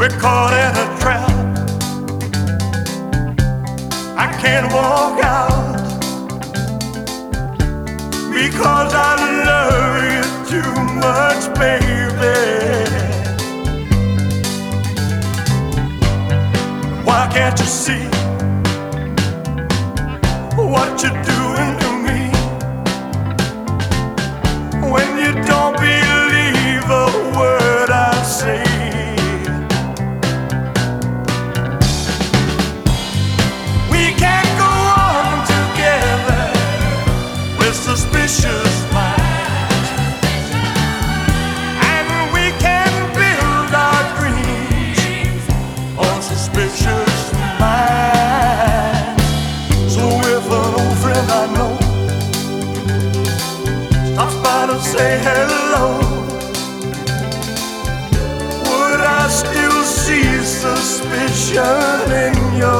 We're caught in a trap. I can't walk out because I love you too much, baby. Why can't you see what you're doing to me? When you don't believe a word I say, we can't go on together with suspicious minds, and we can build our dreams on suspicious minds. So if an old friend I know stops by to say hello, would I still see suspicion in your